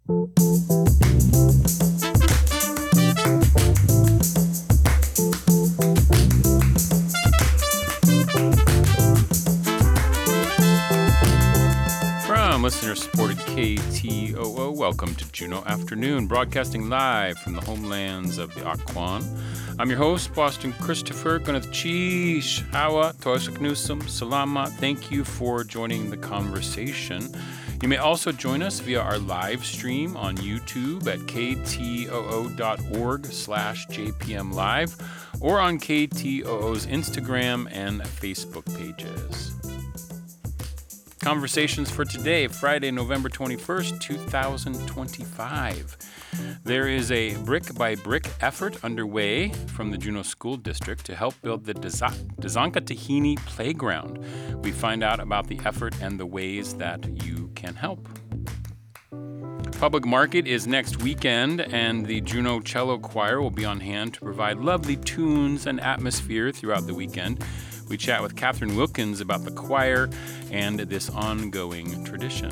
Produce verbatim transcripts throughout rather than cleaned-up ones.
From listener-supported K T O O, welcome to Juneau Afternoon, broadcasting live from the homelands of the Akwán. I'm your host, Boston Christopher. Gwyneth Cheesh, Hawa, Toshik Newsom, Salama. Thank you for joining the conversation. You may also join us via our live stream on YouTube at ktoo.org slash JPM Live or on K T O O's Instagram and Facebook pages. Conversations for today, Friday, November twenty-first, twenty twenty-five. There is a brick-by-brick effort underway from the Juneau School District to help build the Dzonka Tahini Playground. We find out about the effort and the ways that you can help. Public Market is next weekend, and the Juneau Cello Choir will be on hand to provide lovely tunes and atmosphere throughout the weekend. We chat with Catherine Wilkins about the choir and this ongoing tradition.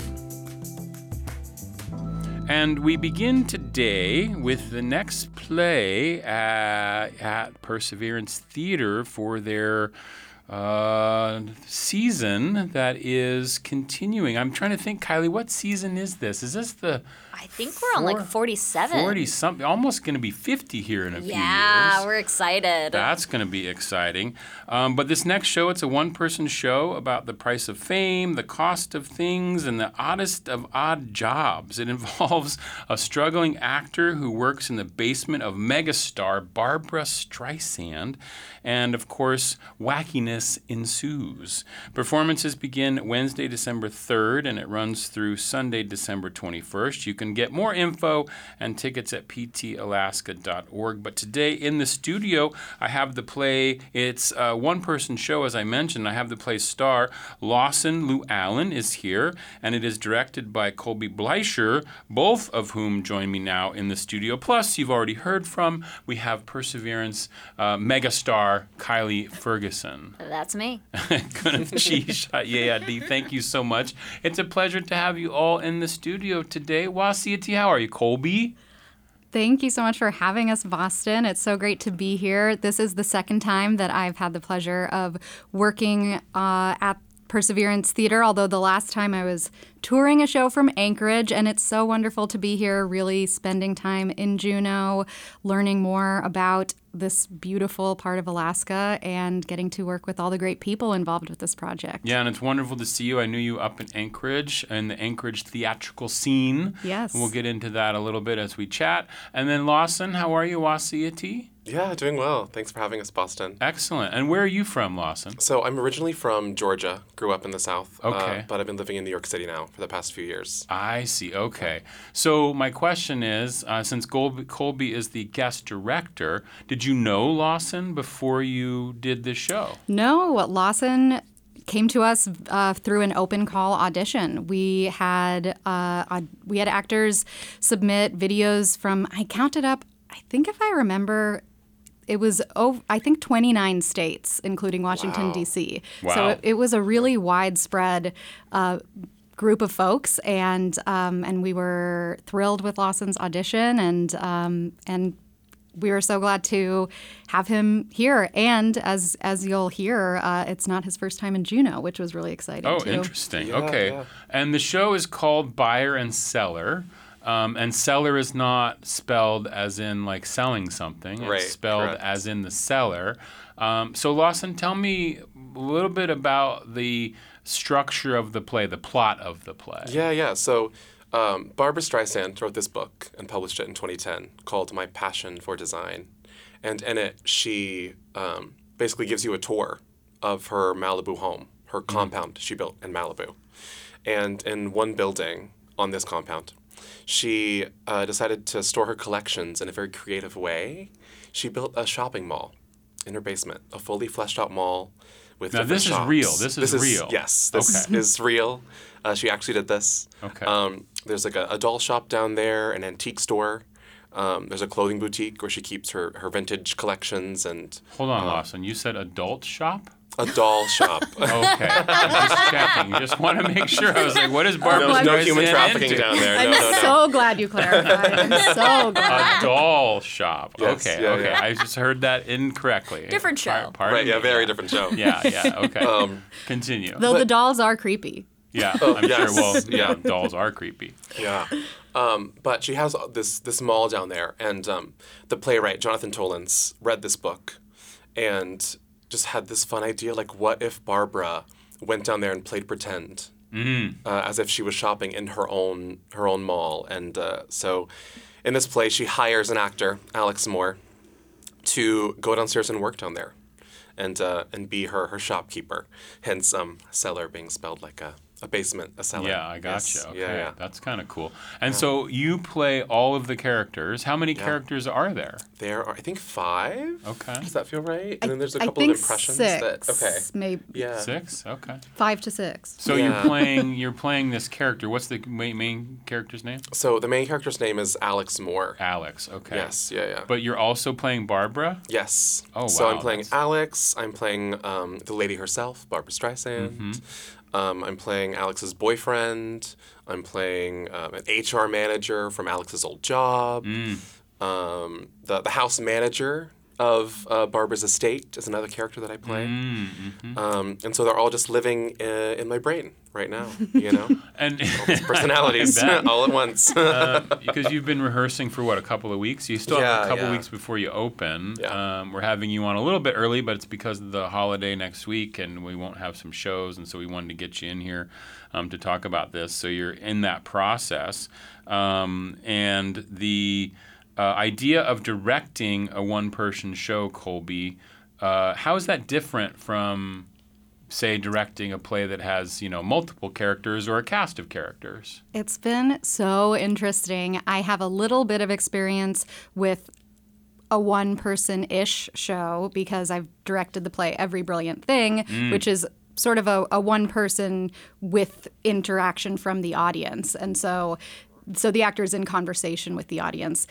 And we begin today with the next play at, at Perseverance Theater for their uh, season that is continuing. I'm trying to think, Kylie, what season is this? Is this the... I think we're on like forty-seven. forty-something, almost going to be fifty here in a yeah, few years. Yeah, we're excited. That's going to be exciting. Um, but this next show, it's a one-person show about the price of fame, the cost of things, and the oddest of odd jobs. It involves a struggling actor who works in the basement of megastar Barbra Streisand, and of course, wackiness ensues. Performances begin Wednesday, December third, and it runs through Sunday, December twenty-first. You can get more info and tickets at p t alaska dot org. But today in the studio, I have the play. It's a one-person show, as I mentioned. I have the play star. Lawson Lou Allen is here, and it is directed by Colby Bleicher, both of whom join me now in the studio. Plus, you've already heard from, we have Perseverance uh, megastar Kylie Ferguson. That's me. Sheesh, yeah, Dee, thank you so much. It's a pleasure to have you all in the studio today. Wasiati, how are you, Colby? Thank you so much for having us, Boston. It's so great to be here. This is the second time that I've had the pleasure of working uh, at Perseverance Theater, although the last time I was touring a show from Anchorage, and it's so wonderful to be here, really spending time in Juneau, learning more about this beautiful part of Alaska and getting to work with all the great people involved with this project. Yeah, and it's wonderful to see you. I knew you up in Anchorage, in the Anchorage theatrical scene. Yes. We'll get into that a little bit as we chat. And then Lawson, how are you, Wasiati? Yeah, doing well. Thanks for having us, Boston. Excellent. And where are you from, Lawson? So I'm originally from Georgia, grew up in the South. Okay. Uh, but I've been living in New York City now for the past few years. I see. Okay. So my question is, uh, since Colby, Colby is the guest director, did you know Lawson before you did this show? No, Lawson came to us uh, through an open call audition. We had uh, we had actors submit videos from, I counted up, I think if I remember, it was, oh, I think, twenty-nine states, including Washington, Wow. D C Wow. So it, it was a really widespread uh, group of folks, and um, and we were thrilled with Lawson's audition, and um, and we were so glad to have him here. And as as you'll hear, uh, it's not his first time in Juneau, which was really exciting, Oh, too. interesting. Yeah, okay. yeah. And the show is called Buyer and Seller. Um, and seller is not spelled as in like selling something. It's Right, spelled correct. as in the seller. Um, so Lawson, tell me a little bit about the structure of the play, the plot of the play. Yeah, yeah. So um, Barbra Streisand wrote this book and published it in twenty ten called My Passion for Design. And in it, she um, basically gives you a tour of her Malibu home, her compound she built in Malibu. And in one building on this compound, she uh, decided to store her collections in a very creative way. She built a shopping mall in her basement, a fully fleshed out mall with Now, different this is shops. real. This is real. Yes, this Okay. is real. Uh, she actually did this. Okay. Um, there's like a, a doll shop down there, an antique store. Um, there's a clothing boutique where she keeps her, her vintage collections and Hold on, um, Lawson. You said adult shop? A doll shop. Okay, I'm just checking. Just want to make sure. I was like, what is Barbara No, I'm- no Streisand human trafficking into? down there. I'm No, no, no. so glad you clarified. I'm so glad. A doll shop. Yes, okay, yeah, okay. yeah. I just heard that incorrectly. Different show. Par- pardon Right, yeah, me. very different show. Yeah, yeah. Okay. Um, Continue. Though the But- dolls are creepy. yeah, I'm yes, sure. Well, yeah, yeah. dolls are creepy. Yeah. Um, but she has this this mall down there, and um, the playwright Jonathan Tollins read this book, and just had this fun idea, like, what if Barbara went down there and played pretend, Mm. uh, as if she was shopping in her own her own mall, and uh, so in this play she hires an actor, Alex Moore, to go downstairs and work down there, and uh, and be her her shopkeeper. Hence, um, cellar being spelled like a. A basement, a cellar. Yeah, I gotcha. Yes. Okay, Yeah, yeah. that's kind of cool. And so you play all of the characters. How many characters are there? There are, I think, five. Okay. Does that feel right? And then there's a I couple think of impressions six, that. Okay. maybe Yeah. Six. Okay. five to six. So Yeah. you're playing you're playing this character. What's the main, main character's name? So the main character's name is Alex Moore. Alex. Okay. Yes. Yeah. Yeah. But you're also playing Barbara. yes. Oh, So I'm wow, playing that's- Alex. I'm playing um, the lady herself, Barbara Streisand. Mm-hmm. Um, I'm playing Alex's boyfriend. I'm playing um, an H R manager from Alex's old job. Mm. Um, the the house manager of uh, Barbara's estate is another character that I play. Mm, mhm. Um, and so they're all just living uh, in my brain right now, you know? And Personalities I bet. all at once. Uh, because you've been rehearsing for what, a couple of weeks? You still have Yeah, a couple yeah. weeks before you open. Yeah. Um, we're having you on a little bit early, but it's because of the holiday next week, and we won't have some shows, and so we wanted to get you in here um, to talk about this. So you're in that process, um, and the uh, idea of directing a one-person show, Colby, uh, how is that different from, say, directing a play that has, you know, multiple characters or a cast of characters? It's been so interesting. I have a little bit of experience with a one person ish show because I've directed the play Every Brilliant Thing, which is sort of a, a one person with interaction from the audience. And so so the actor is in conversation with the audience.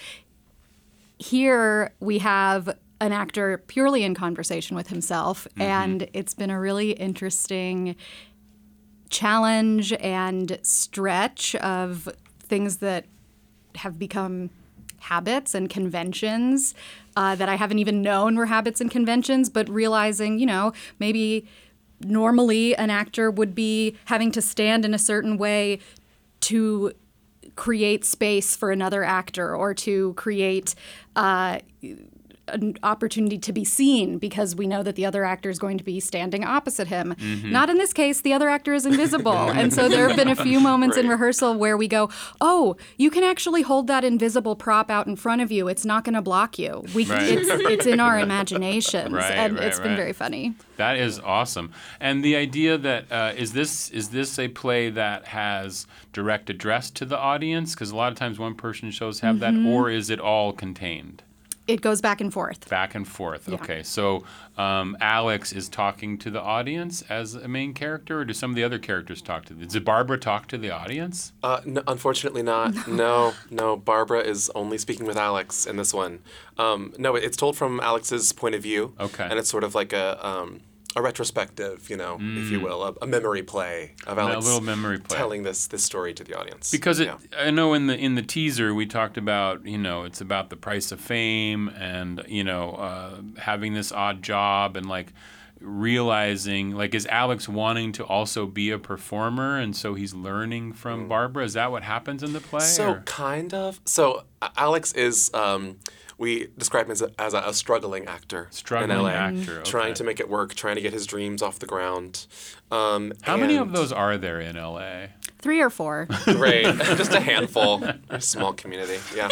Here we have an actor purely in conversation with himself, and it's been a really interesting challenge and stretch of things that have become habits and conventions uh, that I haven't even known were habits and conventions, but realizing, you know, maybe normally an actor would be having to stand in a certain way to create space for another actor or to create uh, an opportunity to be seen because we know that the other actor is going to be standing opposite him. Mm-hmm. Not in this case, the other actor is invisible. And so there have been a few moments in Right. rehearsal where we go, oh, you can actually hold that invisible prop out in front of you. It's not going to block you. We, Right. it's, it's in our imaginations. Right, and right, it's been right. very funny. That is awesome. And the idea that uh, is this is this a play that has direct address to the audience? Because a lot of times one person shows have Mm-hmm. that, or is it all contained? It goes back and forth. Back and forth. Yeah. Okay, so um, Alex is talking to the audience as a main character, or do some of the other characters talk to? The, does Barbara talk to the audience? Uh, n- unfortunately, not. No, no. Barbara is only speaking with Alex in this one. Um, no, it- it's told from Alex's point of view. Okay. And it's sort of like a um, a retrospective, you know, if you will, a, a memory play of Alex Mm. little memory play. telling this this story to the audience. Because it, Yeah. I know in the in the teaser we talked about, you know, it's about the price of fame and, you know, uh, having this odd job and like realizing, like, is Alex wanting to also be a performer and so he's learning from Barbara? Is that what happens in the play? So or- kind of. So A- Alex is. Um, we describe him as a, as a, a struggling actor Struggling in L A, actor, trying okay. to make it work, trying to get his dreams off the ground. Um, How many of and- those are there in L A? Three or four. Right, just a handful. A small community, yeah.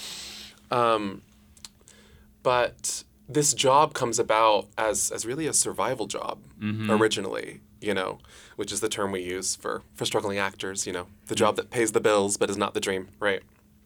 Um, but this job comes about as as really a survival job originally, you know, which is the term we use for for struggling actors. You know, the job that pays the bills but is not the dream, right?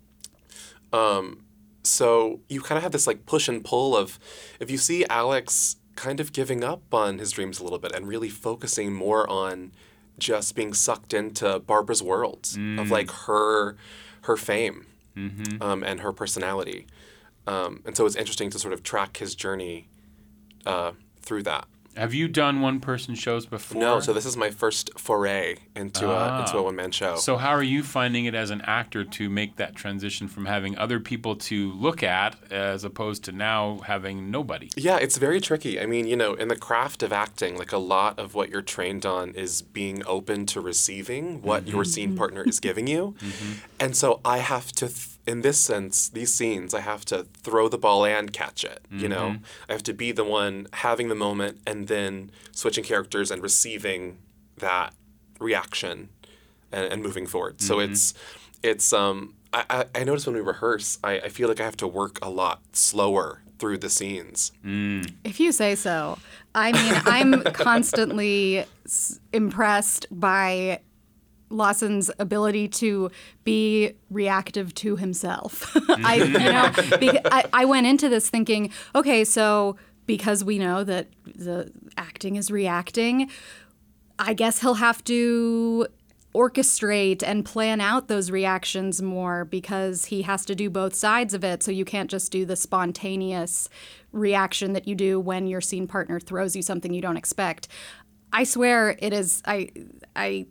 Um, so you kind of have this like push and pull of, if you see Alex kind of giving up on his dreams a little bit and really focusing more on just being sucked into Barbara's world of like her her fame um, and her personality. Um, and so it's interesting to sort of track his journey uh, through that. Have you done one-person shows before? No, so this is my first foray into Ah. a into a one-man show. So how are you finding it as an actor to make that transition from having other people to look at as opposed to now having nobody? Yeah, it's very tricky. I mean, you know, in the craft of acting, like a lot of what you're trained on is being open to receiving what Mm-hmm. your scene partner is giving you. And so I have to, th- in this sense, these scenes, I have to throw the ball and catch it, you know? Mm-hmm. I have to be the one having the moment and then switching characters and receiving that reaction and, and moving forward. So Mm-hmm. it's, it's, um, I, I, I notice when we rehearse, I, I feel like I have to work a lot slower through the scenes. If you say so. I mean, I'm constantly s- impressed by Lawson's ability to be reactive to himself. I, you know, beca- I, I went into this thinking, okay, so because we know that the acting is reacting, I guess he'll have to orchestrate and plan out those reactions more because he has to do both sides of it. So you can't just do the spontaneous reaction that you do when your scene partner throws you something you don't expect. I swear it is, I, I,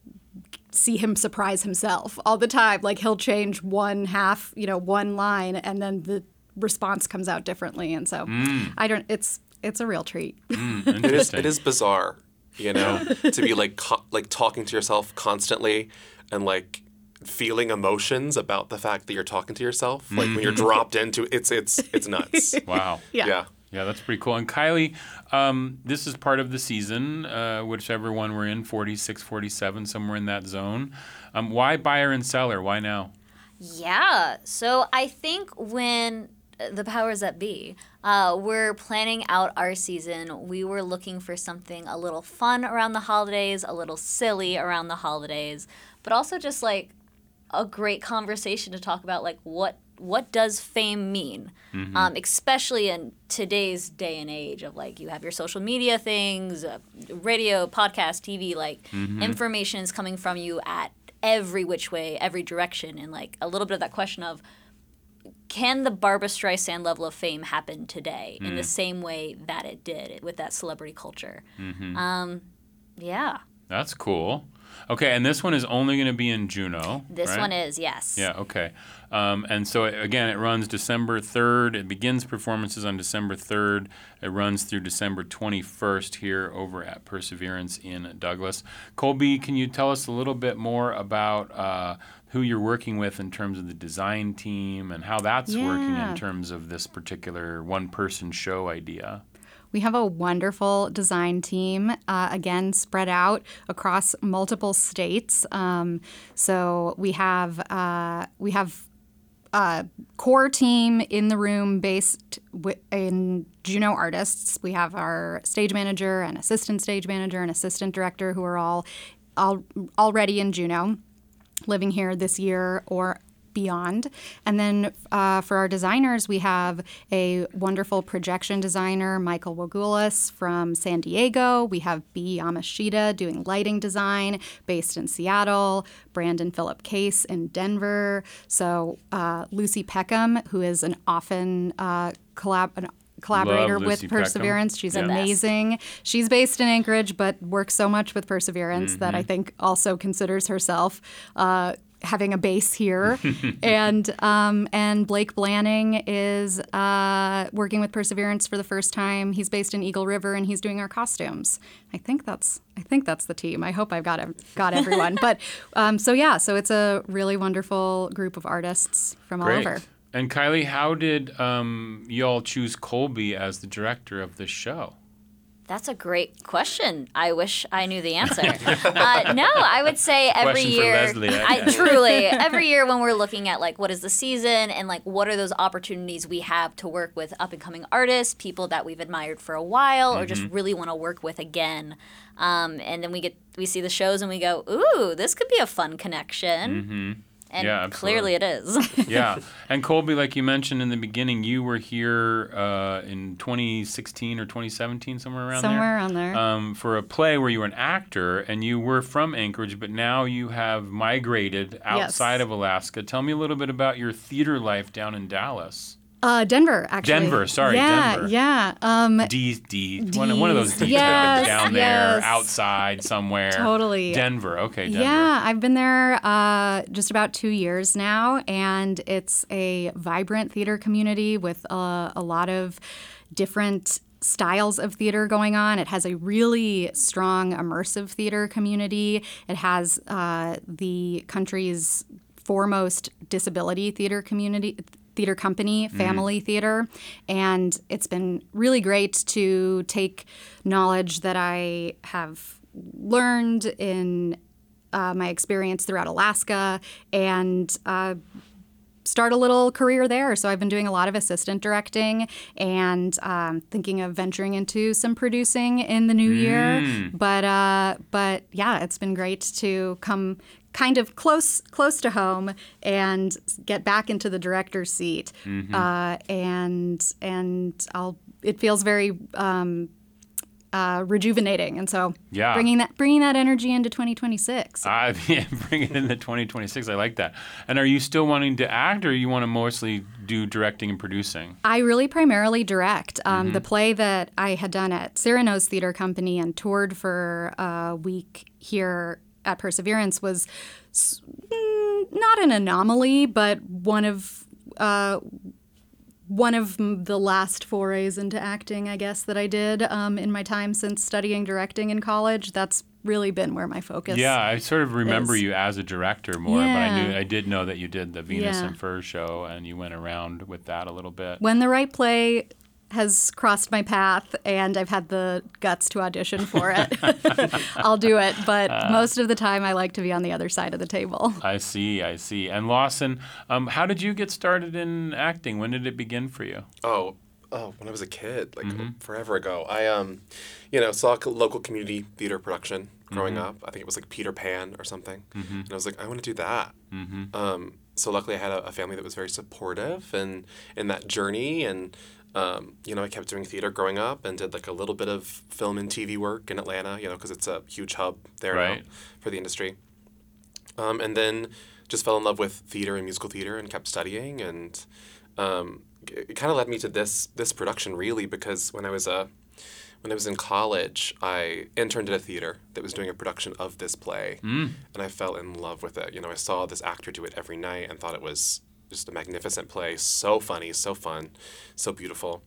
see him surprise himself all the time. Like he'll change one half, you know, one line, and then the response comes out differently. And so I don't. It's it's a real treat. It is Interesting. it is bizarre, you know, to be like co- like talking to yourself constantly and like feeling emotions about the fact that you're talking to yourself. Like when you're dropped into it's it's it's nuts. Wow. Yeah. Yeah. Yeah, that's pretty cool. And Kylie, um, this is part of the season, uh, whichever one we're in, forty-six, forty-seven, somewhere in that zone. Um, why buyer and seller? Why now? Yeah. So I think when the powers that be uh, were planning out our season, we were looking for something a little fun around the holidays, a little silly around the holidays, but also just like a great conversation to talk about like what what does fame mean, um, especially in today's day and age of like you have your social media things, uh, radio, podcast, T V, like information is coming from you at every which way, every direction, and like a little bit of that question of can the Barbra Streisand level of fame happen today in the same way that it did with that celebrity culture? Um, yeah, That's cool. Okay, and this one is only going to be in Juneau. this right? one is yes. Yeah, okay. Um, and so, it- again, it runs December third. It begins performances on December third. It runs through December twenty-first here over at Perseverance in Douglas. Colby, can you tell us a little bit more about uh, who you're working with in terms of the design team and how that's working Yeah. in terms of this particular one-person show idea? We have a wonderful design team, uh, again, spread out across multiple states. Um, so we have uh, we have a core team in the room based w- in Juneau artists. We have our stage manager and assistant stage manager and assistant director who are all, all already in Juneau, living here this year or beyond. And then uh, for our designers, we have a wonderful projection designer, Michael Wagulis from San Diego. We have B. Yamashita doing lighting design based in Seattle, Brandon Phillip Case in Denver. So uh, Lucy Peckham, who is an often uh, collab an collaborator Love with Lucy Peckham. Perseverance. She's Yeah. amazing. She's based in Anchorage, but works so much with Perseverance that I think also considers herself uh, having a base here. and um, and Blake Blanning is uh, working with Perseverance for the first time. He's based in Eagle River, and he's doing our costumes. I think that's I think that's the team. I hope I've got ev- got everyone. but um, so yeah, so it's a really wonderful group of artists from all Great. over. And Kylie, how did um, y'all choose Colby as the director of this show? That's a great question. I wish I knew the answer. uh, no, I would say every Question for year. Leslie, I I, guess. truly, every year when we're looking at like what is the season and like what are those opportunities we have to work with up and coming artists, people that we've admired for a while, or just really want to work with again. Um, and then we get we see the shows and we go, ooh, this could be a fun connection. And Yeah, clearly it is. Yeah. And Colby, like you mentioned in the beginning, you were here uh, in twenty sixteen or twenty seventeen, somewhere around Somewhere there. around there. Um, for a play where you were an actor and you were from Anchorage, but now you have migrated outside Yes. of Alaska. Tell me a little bit about your theater life down in Dallas. Uh, Denver, actually. Denver, sorry, yeah, Denver. Yeah, um, D, D, one, one of those D Yes, down there, yes. outside somewhere. Totally. Denver, okay, Denver. Yeah, I've been there uh, just about two years now, and it's a vibrant theater community with uh, a lot of different styles of theater going on. It has a really strong immersive theater community. It has uh, the country's foremost disability theater community. Theater company, Family mm. Theater, and it's been really great to take knowledge that I have learned in uh, my experience throughout Alaska and uh, start a little career there. So I've been doing a lot of assistant directing and um, thinking of venturing into some producing in the new mm. year. But uh, but yeah, it's been great to come kind of close close to home and get back into the director's seat. Mm-hmm. Uh, and and I'll it feels very um, uh, rejuvenating, and so yeah. bringing that bringing that energy into twenty twenty-six. Uh, yeah, bring it into twenty twenty-six. I like that. And are you still wanting to act, or you want to mostly do directing and producing? I really primarily direct. Um, mm-hmm. The play that I had done at Cyrano's Theater Company and toured for a week here at Perseverance was mm, not an anomaly, but one of uh, one of the last forays into acting, I guess, that I did um, in my time since studying directing in college. That's really been where my focus Yeah, I sort of remember is. you as a director more, yeah. but I knew I did know that you did the Venus yeah. and Fur show, and you went around with that a little bit. When the right play has crossed my path and I've had the guts to audition for it, I'll do it. But uh, most of the time, I like to be on the other side of the table. I see, I see. And Lawson, um, how did you get started in acting? When did it begin for you? Oh, oh, when I was a kid, like mm-hmm. forever ago. I, um, you know, saw a local community theater production growing mm-hmm. up. I think it was like Peter Pan or something. Mm-hmm. And I was like, I want to do that. Mm-hmm. Um, so luckily, I had a, a family that was very supportive and in that journey. And Um, you know, I kept doing theater growing up and did like a little bit of film and T V work in Atlanta, you know, because it's a huge hub there right. now for the industry. Um, and then just fell in love with theater and musical theater and kept studying. And um, it kind of led me to this this production really because when I was a when I was in college, I interned at a theater that was doing a production of this play, mm. and I fell in love with it. You know, I saw this actor do it every night and thought it was just a magnificent play, so funny, so fun, so beautiful.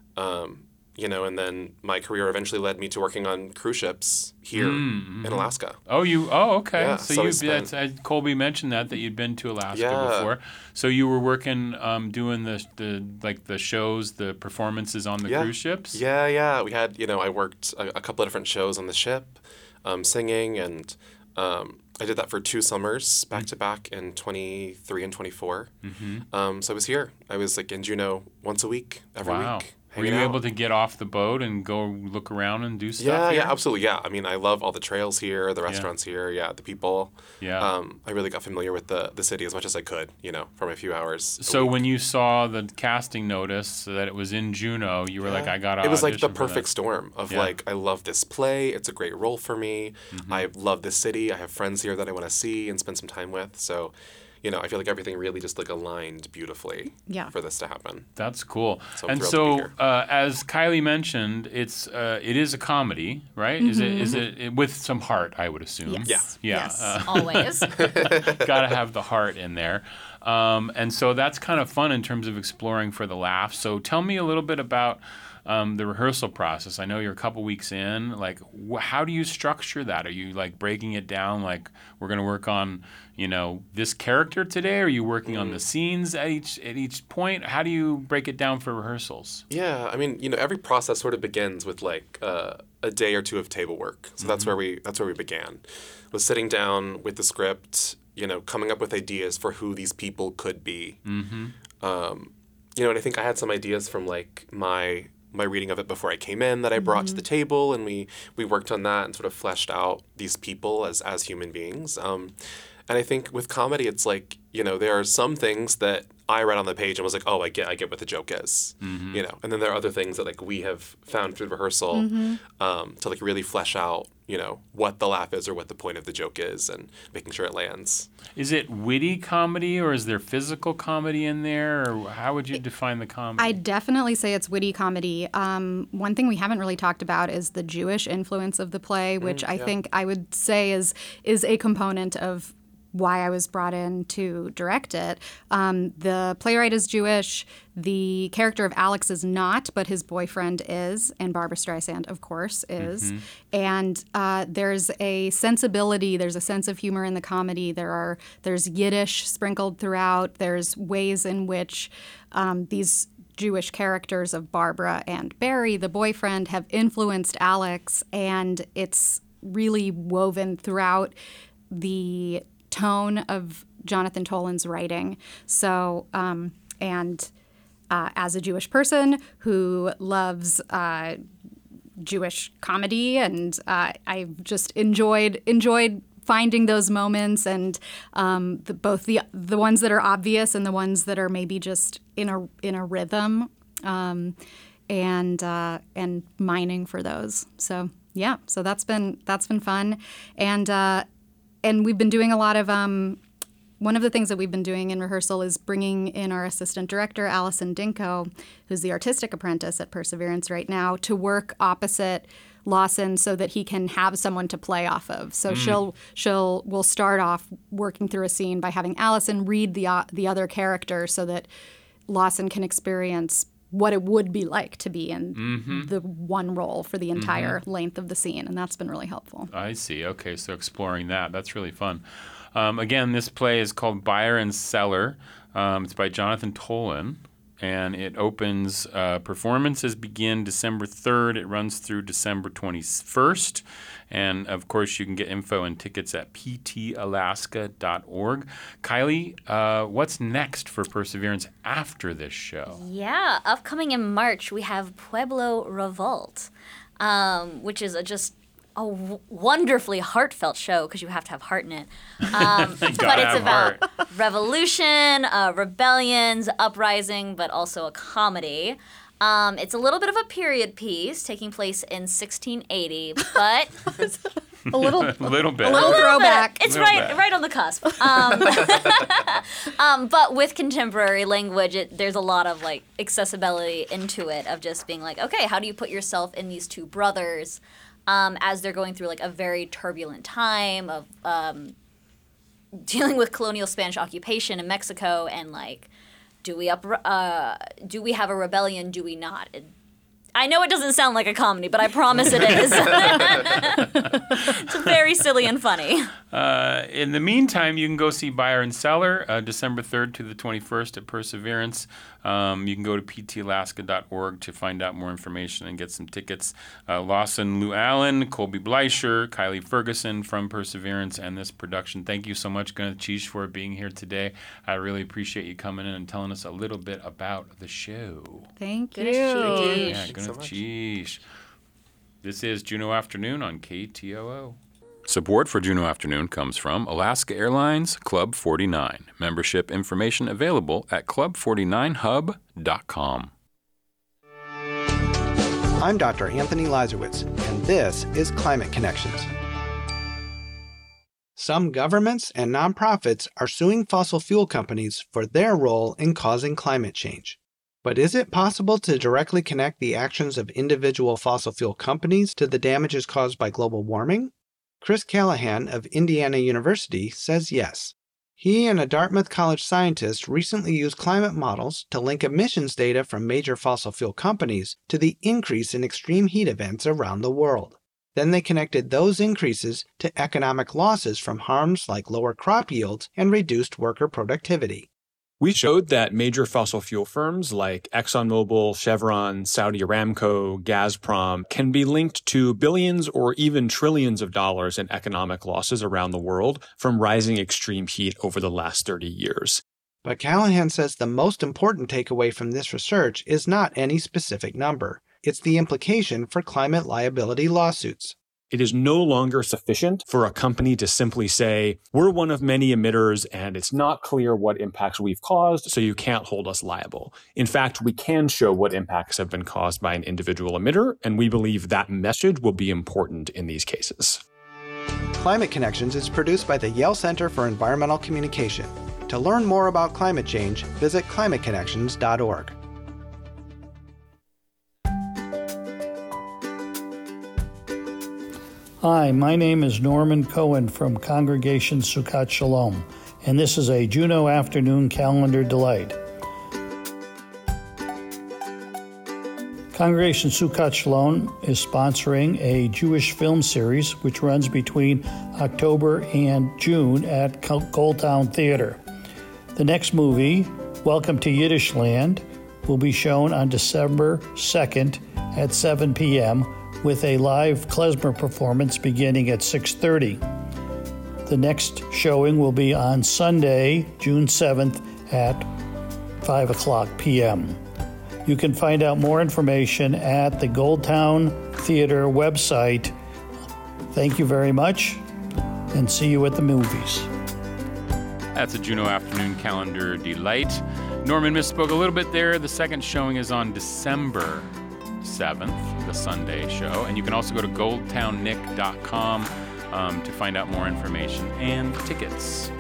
Um, you know, and then my career eventually led me to working on cruise ships here mm-hmm. in Alaska. Oh, you? Oh, okay. Yeah, so so you, spent, that's, uh, Colby mentioned that that you'd been to Alaska yeah. before. So you were working, um, doing the the like the shows, the performances on the yeah. cruise ships. Yeah, yeah. We had, you know, I worked a, a couple of different shows on the ship, um, singing, and um, I did that for two summers back to back in twenty-three and twenty-four. Mm-hmm. Um, so I was here. I was like in Juneau once a week, every wow. week. Were you out. able to get off the boat and go look around and do stuff? Yeah, here? yeah, absolutely. Yeah, I mean, I love all the trails here, the restaurants yeah. here. Yeah, the people. Yeah. Um, I really got familiar with the the city as much as I could, you know, for my few hours. So when you saw the casting notice that it was in Juneau, you were yeah. like, I got to. It was like the perfect storm of yeah. like, I love this play. It's a great role for me. Mm-hmm. I love this city. I have friends here that I want to see and spend some time with. So, you know, I feel like everything really just like aligned beautifully yeah. for this to happen. That's cool. So and so, uh, as Kylie mentioned, it's uh, it is a comedy, right? Mm-hmm. Is it is it, it with some heart? I would assume. Yes. Yeah. Yeah. Yes. Uh, Always. Got to have the heart in there, um, and so that's kind of fun in terms of exploring for the laugh. So tell me a little bit about. Um, the rehearsal process. I know you're a couple weeks in. Like, wh- how do you structure that? Are you like breaking it down? Like, we're going to work on, you know, this character today. Are you working mm. on the scenes at each at each point? How do you break it down for rehearsals? Yeah, I mean, you know, every process sort of begins with like uh, a day or two of table work. So mm-hmm. that's where we that's where we began. Was sitting down with the script, you know, coming up with ideas for who these people could be. Mm-hmm. Um, you know, and I think I had some ideas from like my. my reading of it before I came in that I brought mm-hmm. to the table, and we we worked on that and sort of fleshed out these people as as human beings. Um, and I think with comedy, it's like, you know, there are some things that I read on the page and was like, oh, I get I get what the joke is, Mm-hmm. you know. And then there are other things that like we have found through rehearsal Mm-hmm. um, to like really flesh out, you know, what the laugh is or what the point of the joke is, and making sure it lands. Is it witty comedy, or is there physical comedy in there, or how would you define the comedy? I definitely say it's witty comedy. Um, one thing we haven't really talked about is the Jewish influence of the play, which I yeah. think I would say is is a component of why I was brought in to direct it. Um, the playwright is Jewish. The character of Alex is not, but his boyfriend is, and Barbara Streisand, of course, is. And uh, there's a sensibility, there's a sense of humor in the comedy. There are there's Yiddish sprinkled throughout. There's ways in which um, these Jewish characters of Barbara and Barry, the boyfriend, have influenced Alex, and it's really woven throughout the tone of Jonathan Toland's writing. So, um, and uh, as a Jewish person who loves uh, Jewish comedy, and uh, I've just enjoyed enjoyed finding those moments, and um, the, both the the ones that are obvious and the ones that are maybe just in a in a rhythm, um, and uh, and mining for those. So yeah, so that's been that's been fun, and. Uh, And we've been doing a lot of, um, one of the things that we've been doing in rehearsal is bringing in our assistant director, Allison Dinko, who's the artistic apprentice at Perseverance right now, to work opposite Lawson so that he can have someone to play off of. So she'll, she'll, we'll start off working through a scene by having Allison read the, uh, the other character so that Lawson can experience what it would be like to be in Mm-hmm. the one role for the entire length of the scene, and that's been really helpful. I see. Okay, so exploring that. That's really fun. Um, again, this play is called Buyer and Seller. Um, it's by Jonathan Toland, and it opens, uh, performances begin December third. It runs through December twenty-first. And, of course, you can get info and tickets at p t alaska dot org. Kylie, uh, what's next for Perseverance after this show? Yeah, upcoming in March, we have Pueblo Revolt, um, which is a just a w- wonderfully heartfelt show because you have to have heart in it. Um, but Gotta it's have about heart. revolution, uh, rebellions, uprising, but also a comedy. Um, it's a little bit of a period piece taking place in sixteen eighty, but A little, A little bit. a little throwback. it's Little right bit. right on the cusp. Um, um, but with contemporary language, it, there's a lot of like accessibility into it of just being like, okay, how do you put yourself in these two brothers um, as they're going through like a very turbulent time of um, dealing with colonial Spanish occupation in Mexico, and like, do we up uh, do we have a rebellion? Do we not? It, I know it doesn't sound like a comedy, but I promise it is. It's very silly and funny. Uh, in the meantime, you can go see Buyer and Seller uh, December third to the twenty-first at Perseverance. Um, you can go to p t alaska dot org to find out more information and get some tickets. Uh, Lawson Lou Allen, Colby Bleicher, Kylie Ferguson from Perseverance and this production. Thank you so much, Gwyneth Cheesh, for being here today. I really appreciate you coming in and telling us a little bit about the show. Thank you. Goodness, Cheesh. Yeah, Thanks so Gwyneth much. Cheesh. This is Juneau Afternoon on K T O O. Support for Juneau Afternoon comes from Alaska Airlines Club forty-nine. Membership information available at club forty-nine hub dot com. I'm Doctor Anthony Lazarowitz, and this is Climate Connections. Some governments and nonprofits are suing fossil fuel companies for their role in causing climate change. But is it possible to directly connect the actions of individual fossil fuel companies to the damages caused by global warming? Chris Callahan of Indiana University says yes. He and a Dartmouth College scientist recently used climate models to link emissions data from major fossil fuel companies to the increase in extreme heat events around the world. Then they connected those increases to economic losses from harms like lower crop yields and reduced worker productivity. We showed that major fossil fuel firms like ExxonMobil, Chevron, Saudi Aramco, Gazprom can be linked to billions or even trillions of dollars in economic losses around the world from rising extreme heat over the last thirty years. But Callahan says the most important takeaway from this research is not any specific number. It's the implication for climate liability lawsuits. It is no longer sufficient for a company to simply say, we're one of many emitters and it's not clear what impacts we've caused, so you can't hold us liable. In fact, we can show what impacts have been caused by an individual emitter, and we believe that message will be important in these cases. Climate Connections is produced by the Yale Center for Environmental Communication. To learn more about climate change, visit climate connections dot org. Hi, my name is Norman Cohen from Congregation Sukkot Shalom, and this is a Juneau Afternoon Calendar Delight. Congregation Sukkot Shalom is sponsoring a Jewish film series which runs between October and June at Goldtown Theater. The next movie, Welcome to Yiddish Land, will be shown on December second at seven p.m. with a live klezmer performance beginning at six thirty. The next showing will be on Sunday, June seventh at five o'clock p.m. You can find out more information at the Goldtown Theater website. Thank you very much, and see you at the movies. That's a Juneau Afternoon Calendar Delight. Norman misspoke a little bit there. The second showing is on December seventh, the Sunday show. And you can also go to goldtown nick dot com um, to find out more information and tickets.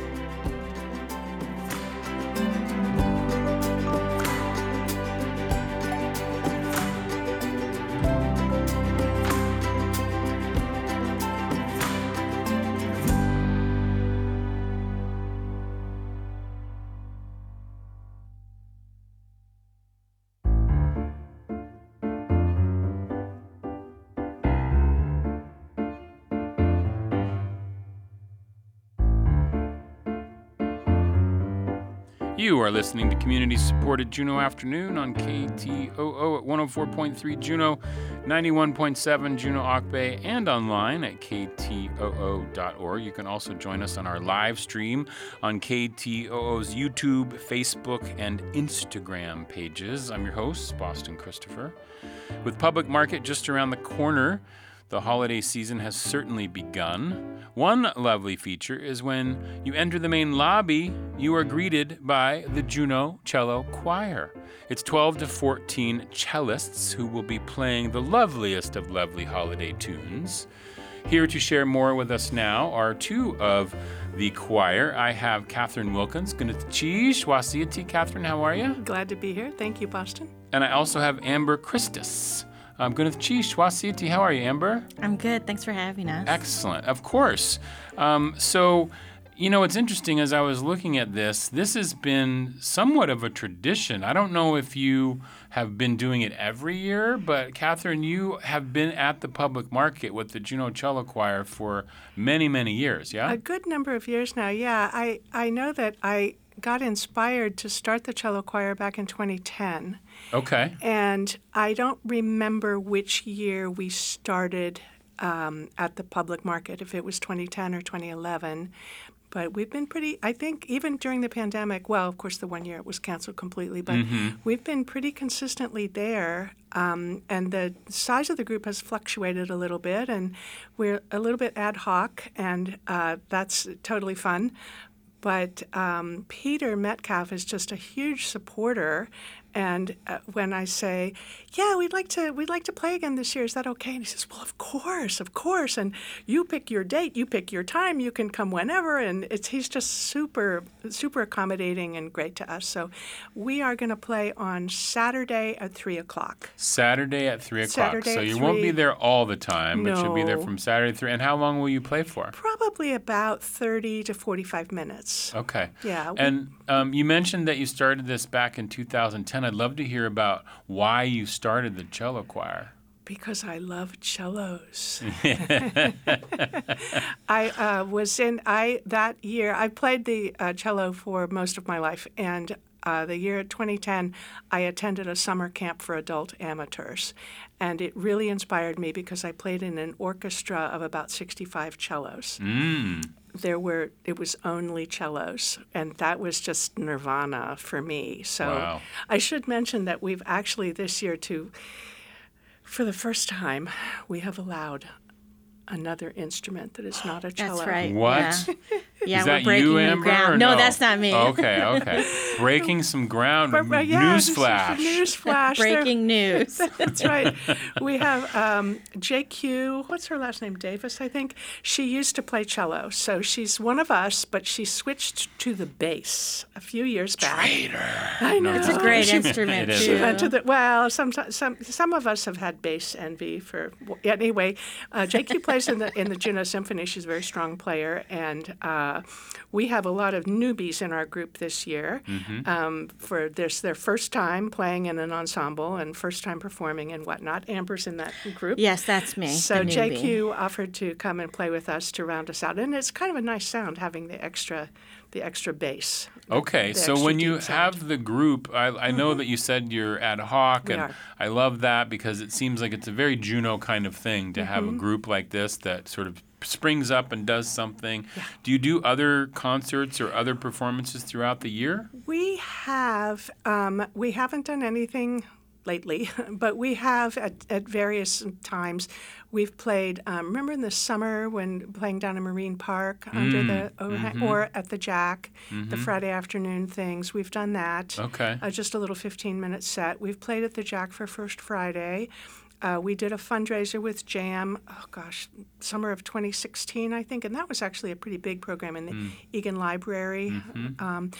You are listening to community-supported Juneau Afternoon on K T O O at one oh four point three Juneau, ninety-one point seven Juneau Auk Bay, and online at K T O O dot org. You can also join us on our live stream on K T O O's YouTube, Facebook, and Instagram pages. I'm your host, Boston Christopher. With Public Market just around the corner, the holiday season has certainly begun. One lovely feature is when you enter the main lobby, you are greeted by the Juneau Cello Choir. It's twelve to fourteen cellists who will be playing the loveliest of lovely holiday tunes. Here to share more with us now are two of the choir. I have Catherine Wilkins. Gunatchi Shwasiati. Catherine, how are you? Glad to be here. Thank you, Boston. And I also have Amber Christus. Um, Gunatchi Shwasiati. How are you, Amber? I'm good. Thanks for having us. Excellent. Of course. Um, so, you know, it's interesting as I was looking at this, this has been somewhat of a tradition. I don't know if you have been doing it every year, but Catherine, you have been at the Public Market with the Juneau Cello Choir for many, many years, yeah? A good number of years now, yeah. I, I know that I got inspired to start the cello choir back in twenty ten. Okay. And I don't remember which year we started um, at the Public Market, if it was twenty ten or twenty eleven. But we've been pretty, I think, even during the pandemic, well, of course, the one year it was canceled completely, but mm-hmm. we've been pretty consistently there. Um, and the size of the group has fluctuated a little bit, and we're a little bit ad hoc, and uh, that's totally fun. But um, Peter Metcalf is just a huge supporter. And uh, when I say, yeah, we'd like to we'd like to play again this year, is that okay? And he says, well, of course, of course. And you pick your date, you pick your time, you can come whenever. And it's he's just super, super accommodating and great to us. So we are going to play on Saturday at three o'clock. Saturday at three o'clock. Saturday so at you won't be three. there all the time, but you'll be there No. from Saturday at three. And how long will you play for? Probably about thirty to forty-five minutes. Okay. Yeah. And um, you mentioned that you started this back in two thousand ten. I'd love to hear about why you started the cello choir. Because I love cellos. I uh, was in, I that year, I played the uh, cello for most of my life, and uh, the year twenty ten, I attended a summer camp for adult amateurs. And it really inspired me because I played in an orchestra of about sixty-five cellos. Mm. There were, it was only cellos, and that was just nirvana for me. So Wow. I should mention that we've actually this year, to, for the first time, we have allowed another instrument that is not a cello. That's right. What? Yeah, yeah Is we're that breaking you, new Amber? ground. Or no, no, that's not me. Okay, okay. Breaking some ground. But, but yeah, this is the Newsflash. Newsflash. There- Breaking news. That's right. We have um, J Q, what's her last name? Davis, I think. She used to play cello, so she's one of us, but she switched to the bass a few years back. Traitor. I know. It's a great instrument It is. too. She went to the well. Some some some of us have had bass envy for anyway. Uh, J Q plays in the in the Juneau Symphony. She's a very strong player, and uh, we have a lot of newbies in our group this year. Mm-hmm. Um, for this their first time playing in an ensemble and first time performing and whatnot. Amber's in that group. Yes, that's me. So the J newbie. Q offered to come and play with us to round us out, and it's kind of a nice sound having the extra, the extra bass. the- Okay, the so extra when you deep sound. have the group, I, I know that you said you're ad hoc, We and are. I love that because it seems like it's a very Juneau kind of thing to have a group like this that sort of springs up and does something. Do you do other concerts or other performances throughout the year? We have, um, we haven't done anything lately, but we have at, at various times. We've played, um, remember in the summer when playing down in Marine Park under the overhang, or at the Jack, the Friday afternoon things. We've done that. Okay. Uh, just a little fifteen-minute set. We've played at the Jack for First Friday. Uh, we did a fundraiser with Jam, oh gosh, summer of twenty sixteen, I think, and that was actually a pretty big program in the Egan Library. Um,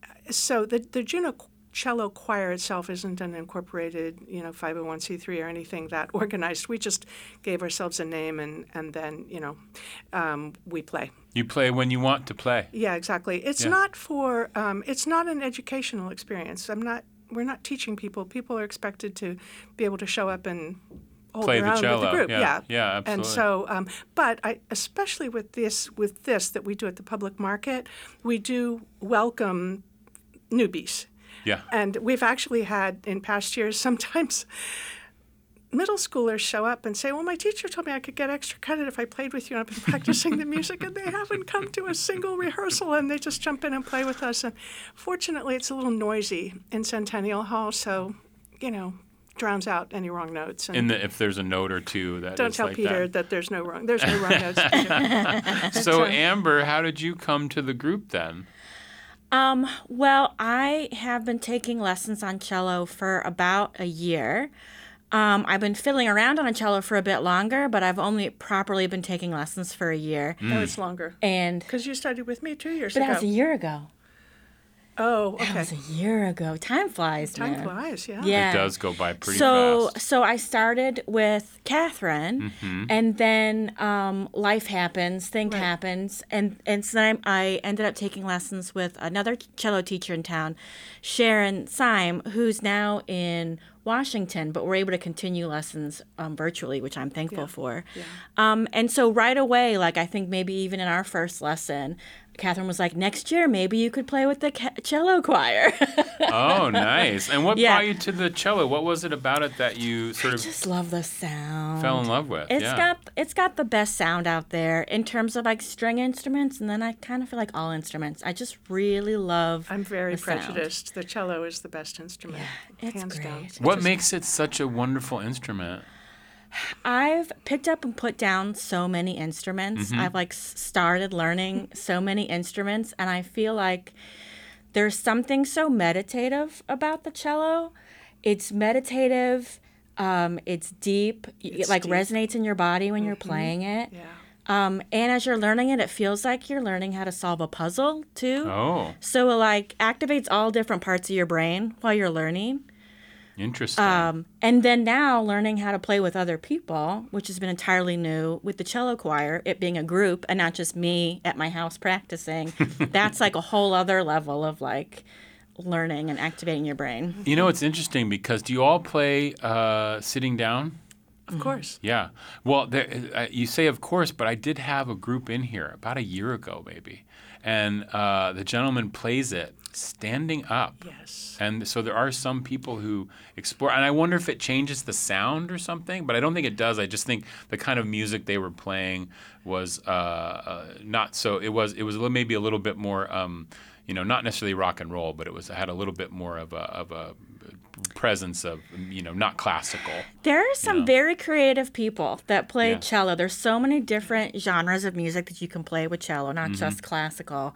so the, the Juneau Cello Choir itself isn't an incorporated, you know, five oh one c three or anything that organized. We just gave ourselves a name and, and then, you know, um, we play. You play when you want to play. Yeah, exactly. It's Yeah. not for, um, it's not an educational experience. I'm not, we're not teaching people. People are expected to be able to show up and hold Play their the own cello. with the group. Yeah. Yeah, absolutely. And so, um, but I, especially with this, with this that we do at the public market, we do welcome newbies. Yeah. And we've actually had in past years sometimes middle schoolers show up and say, well, my teacher told me I could get extra credit if I played with you and I've been practicing the music, and they haven't come to a single rehearsal, and they just jump in and play with us. And fortunately, it's a little noisy in Centennial Hall, so, you know, drowns out any wrong notes. And In the, if there's a note or two that don't is tell like Peter that. that. there's no wrong there's no wrong notes. Peter. So Amber, how did you come to the group then? Um, well, I have been taking lessons on cello for about a year. Um, I've been fiddling around on a cello for a bit longer, but I've only properly been taking lessons for a year. No, it's longer. And Because you studied with me two years but ago. that was a year ago. Oh, That okay. was a year ago. Time flies, Time man. flies, yeah. Yeah. It does go by pretty so fast. so I started with Catherine, Mm-hmm. and then um, life happens, thing Right. happens, and and so then I, I ended up taking lessons with another cello teacher in town, Sharon Syme, who's now in Washington, but we're able to continue lessons um, virtually, which I'm thankful for. Um, and so right away, like I think maybe even in our first lesson, Catherine was like, next year, maybe you could play with the ca- cello choir. Oh, nice. And what Yeah. brought you to the cello? What was it about it that you sort of Just love the sound. fell in love with? It's yeah. got it's got the best sound out there in terms of like string instruments, and then I kind of feel like all instruments. I just really love. I'm very the sound. prejudiced. The cello is the best instrument, it's hands down. great. What makes it such a wonderful instrument? I've picked up and put down so many instruments. Mm-hmm. I've like s- started learning so many instruments, and I feel like there's something so meditative about the cello. It's meditative. Um, it's deep. y- It's it like deep. resonates in your body when you're playing it. Yeah. Um, and as you're learning it, it feels like you're learning how to solve a puzzle too. Oh, So it like activates all different parts of your brain while you're learning. interesting. Um, and then now learning how to play with other people, which has been entirely new with the cello choir, it being a group and not just me at my house practicing. That's like a whole other level of like learning and activating your brain. You know, it's interesting because do you all play uh, sitting down? Of course. Yeah. Well, there, uh, you say of course, but I did have a group in here about a year ago, maybe, and uh, the gentleman plays it standing up. Yes. And so there are some people who explore, and I wonder if it changes the sound or something, but I don't think it does. I just think the kind of music they were playing was uh, uh, not so. It was it was a little, maybe a little bit more, um, you know, not necessarily rock and roll, but it was it had a little bit more of a of a presence of, you know, not classical. There are some know. very creative people that play Yeah. cello. There's so many different genres of music that you can play with cello, not Mm-hmm. just classical.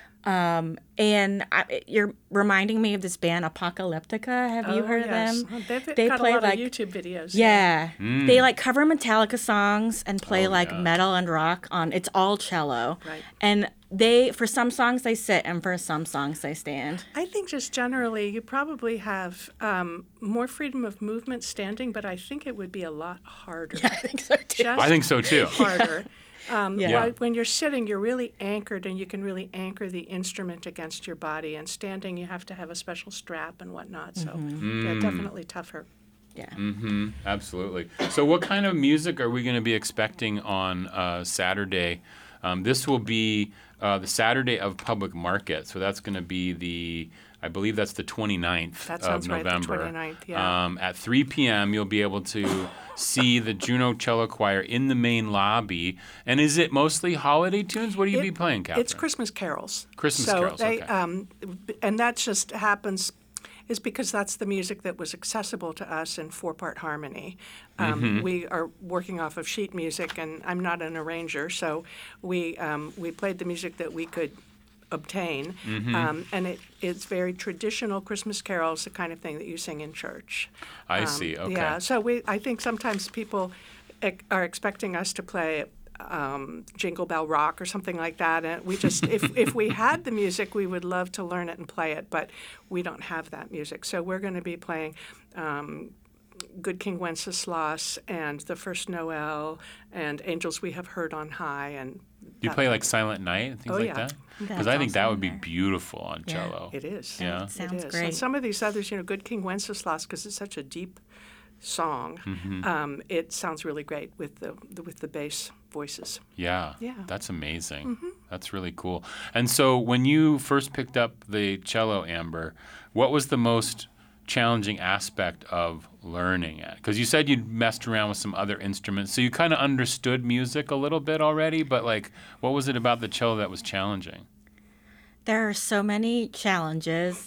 Um, and I, you're reminding me of this band Apocalyptica. Have you Oh, heard yes. of them? They've They got play a lot like- of YouTube videos. Yeah, Mm. they like cover Metallica songs and play Oh, like yeah. metal and rock on. It's all cello, Right. and they for some songs they sit and for some songs they stand. I think just generally, you probably have um, more freedom of movement standing, but I think it would be a lot harder. I think so too. Just I think so too. harder. Um, Yeah. while- When you're sitting, you're really anchored, and you can really anchor the instrument against your body. And standing, you have to have a special strap and whatnot. So, Mm. yeah, definitely tougher. Yeah. Mm-hmm. Absolutely. So, what kind of music are we going to be expecting on uh, Saturday? Um, this will be uh, the Saturday of Public Market. So, that's going to be the, I believe that's the twenty-ninth That of sounds right, the November. twenty-ninth, yeah. Um, at three p.m., you'll be able to see the Juneau Cello Choir in the main lobby. And is it mostly holiday tunes? What do you It- be playing, Catherine? It's Christmas carols. Christmas so carols, They, okay. um, b- and that just happens is because that's the music that was accessible to us in four-part harmony. Um, Mm-hmm. We are working off of sheet music, and I'm not an arranger, so we um, we played the music that we could obtain, Mm-hmm. um, and it, it's very traditional Christmas carols, the kind of thing that you sing in church. I Um, see. Okay. Yeah, so we I think sometimes people ec- are expecting us to play um, Jingle Bell Rock or something like that, and we just if if we had the music, we would love to learn it and play it, but we don't have that music, so we're going to be playing. Um, Good King Wenceslas and The First Noel and Angels We Have Heard on High, and You that- play like Silent Night and things Oh, like yeah. that? Because That's I think that also would be in there. beautiful on Yeah. cello. It is. Yeah. It Sounds is. great. And some of these others, you know, Good King Wenceslas, because it's such a deep song, um, it sounds really great with the, the with the bass voices. Yeah. Yeah. That's amazing. That's really cool. And so when you first picked up the cello, Amber, what was the most challenging aspect of learning it? Because you said you'd messed around with some other instruments, so you kind of understood music a little bit already, but like, what was it about the cello that was challenging? There are so many challenges.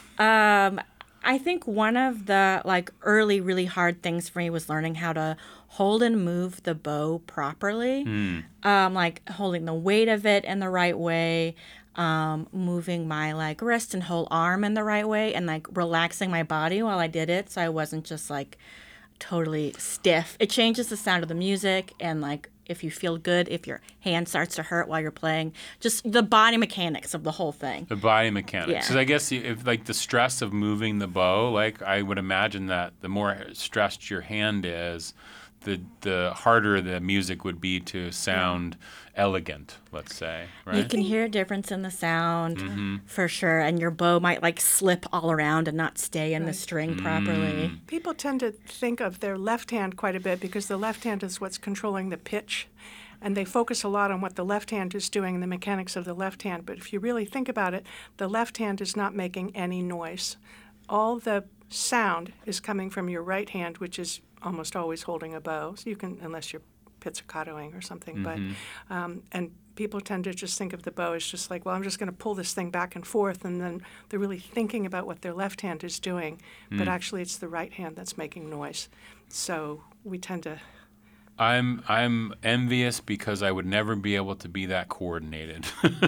Um, I think one of the like early, really hard things for me was learning how to hold and move the bow properly. Um, like holding the weight of it in the right way, um, moving my like wrist and whole arm in the right way, and like relaxing my body while I did it, so I wasn't just like totally stiff. It changes the sound of the music, and like if you feel good, if your hand starts to hurt while you're playing, just the body mechanics of the whole thing. The body mechanics. Yeah. Because I guess you- if like the stress of moving the bow, like I would imagine that the more stressed your hand is, the the harder the music would be to sound elegant, let's say, right? You can hear a difference in the sound Mm-hmm. for sure, and your bow might like slip all around and not stay in the string Mm. properly. People tend to think of their left hand quite a bit because the left hand is what's controlling the pitch, and they focus a lot on what the left hand is doing and the mechanics of the left hand. But if you really think about it, the left hand is not making any noise. All the sound is coming from your right hand, which is almost always holding a bow. So you can, unless you're pizzicatoing or something, but um, and people tend to just think of the bow as just like, well, I'm just going to pull this thing back and forth, and then they're really thinking about what their left hand is doing, but actually it's the right hand that's making noise. So we tend to. I'm I'm envious because I would never be able to be that coordinated.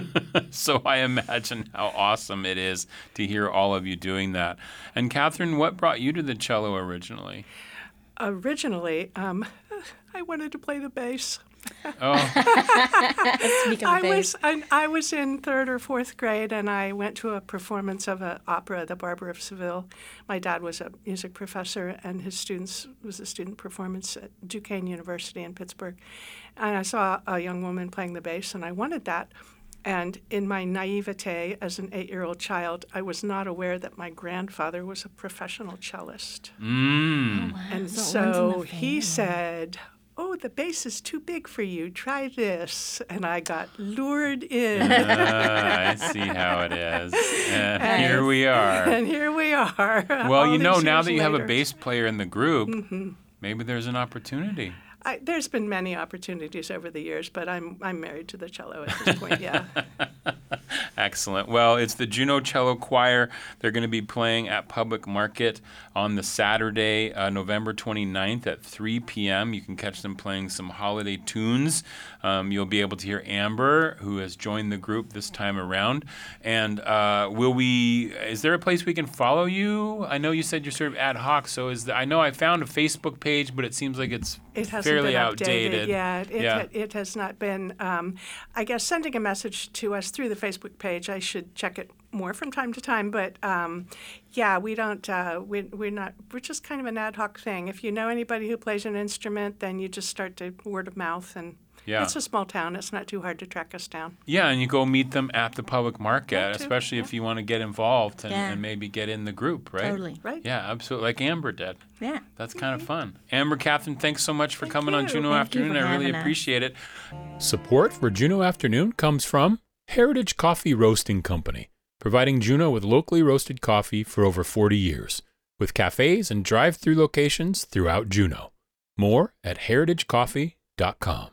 So I imagine how awesome it is to hear all of you doing that. And Catherine, what brought you to the cello originally? Originally, um, I wanted to play the bass. Oh, Speaking of I bass, was I, I was in third or fourth grade, and I went to a performance of an opera, The Barber of Seville. My dad was a music professor, and his students was a student performance at Duquesne University in Pittsburgh. And I saw a young woman playing the bass, and I wanted that. And in my naivete as an eight-year-old child, I was not aware that my grandfather was a professional cellist. mm. And so it runs in so the he said, "Oh, the bass is too big for you. Try this." And I got lured in. Uh, I see how it is. And here we are. And here we are. Well, all you know, these now years that you have a later. bass player in the group, maybe there's an opportunity. I, there's been many opportunities over the years, but I'm I'm married to the cello at this point. Yeah. Excellent. Well, it's the Juneau Cello Choir. They're going to be playing at Public Market on the Saturday, uh, November twenty-ninth at three p.m. You can catch them playing some holiday tunes. Um, you'll be able to hear Amber, who has joined the group this time around. And uh, will we? Is there a place we can follow you? I know you said you're sort of ad hoc. So is the, I know I found a Facebook page, but it seems like it's It hasn't fairly been outdated. updated. Yeah, it, Yeah. it, it has not been. Um, I guess sending a message to us through the Facebook page, I should check it more from time to time. But um, yeah, we don't. Uh, we, we're not. We're just kind of an ad hoc thing. If you know anybody who plays an instrument, then you just start to word of mouth, and Yeah. it's a small town. It's not too hard to track us down. Yeah, and you go meet them at the public market, That too, especially if you want to get involved and, Yeah. and maybe get in the group, right? Totally. Right. Yeah, absolutely. Like Amber did. Yeah. That's kind of fun. Amber, Catherine, thanks so much for Thank coming on you. Juneau Thank you Afternoon. for I really having us. appreciate it. Support for Juneau Afternoon comes from Heritage Coffee Roasting Company, providing Juneau with locally roasted coffee for over forty years, with cafes and drive-through locations throughout Juneau. More at heritage coffee dot com.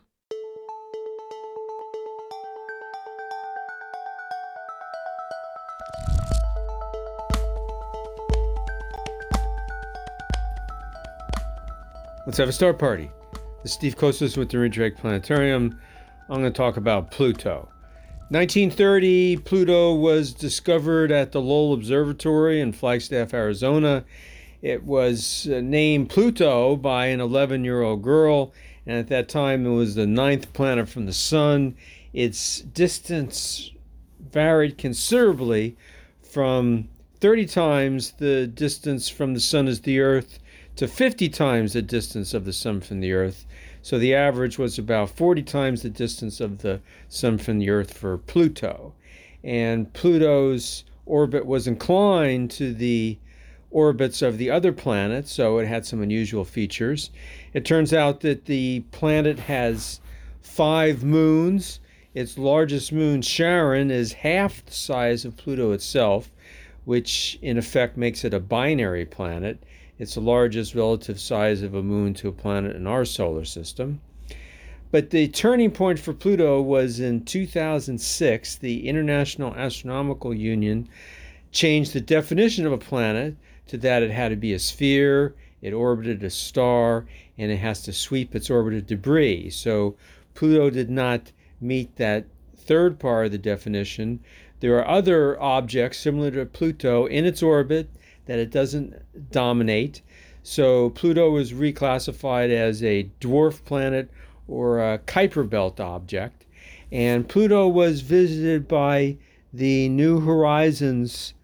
Let's have a start party. This is Steve Kostis with the Ridgeway Planetarium. I'm going to talk about Pluto. nineteen thirty, Pluto was discovered at the Lowell Observatory in Flagstaff, Arizona. It was uh, named Pluto by an eleven-year-old girl, and at that time it was the ninth planet from the sun. Its distance varied considerably from thirty times the distance from the sun as the Earth to fifty times the distance of the sun from the Earth. So the average was about forty times the distance of the sun from the Earth for Pluto. And Pluto's orbit was inclined to the orbits of the other planets, so it had some unusual features. It turns out that the planet has five moons. Its largest moon, Charon, is half the size of Pluto itself, which in effect makes it a binary planet. It's the largest relative size of a moon to a planet in our solar system. But the turning point for Pluto was in two thousand six. The International Astronomical Union changed the definition of a planet to that it had to be a sphere, it orbited a star, and it has to sweep its orbited debris. So Pluto did not meet that third part of the definition. There are other objects similar to Pluto in its orbit that it doesn't dominate. So Pluto was reclassified as a dwarf planet or a Kuiper Belt object. And Pluto was visited by the New Horizons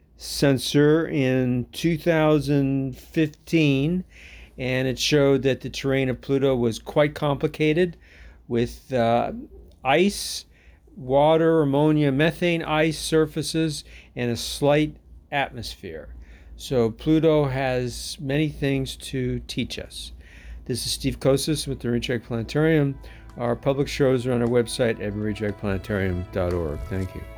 sensor in two thousand fifteen, and it showed that the terrain of Pluto was quite complicated with uh, ice, water, ammonia, methane ice surfaces, and a slight atmosphere. So Pluto has many things to teach us. This is Steve Kostis with the Ridgeway Planetarium. Our public shows are on our website at ridgeway planetarium dot org. Thank you.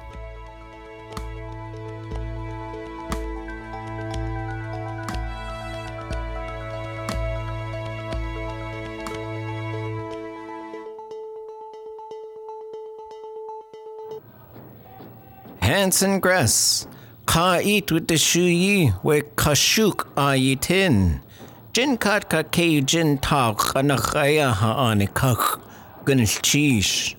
Hanson Gress, Ka eat with the shuyi, we kashuk ayitin. Jin kat ka ke jin tak anakaya ha anikak, ganish cheesh.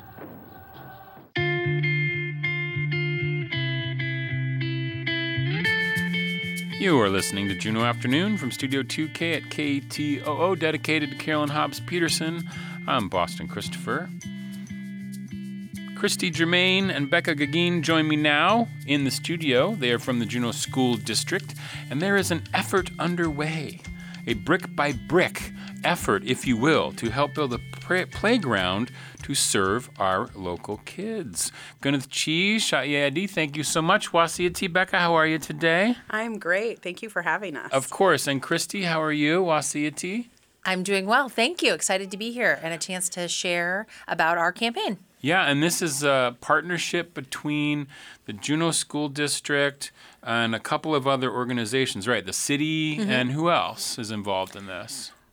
You are listening to Juneau Afternoon from Studio two K at K T O O, dedicated to Carolyn Hobbs Peterson. I'm Boston Christopher. Christy Germain and Becca Gagin join me now in the studio. They are from the Juneau School District, and there is an effort underway, a brick-by-brick effort, if you will, to help build a pra- playground to serve our local kids. Gunneth Chi, Sha'yadi, thank you so much. Wasiyati, Becca, how are you today? I'm great. Thank you for having us. Of course. And Christy, how are you? Wasiyati? I'm doing well. Thank you. Excited to be here and a chance to share about our campaign. Yeah, and this is a partnership between the Juneau School District and a couple of other organizations, right? The city, Mm-hmm. and who else is involved in this?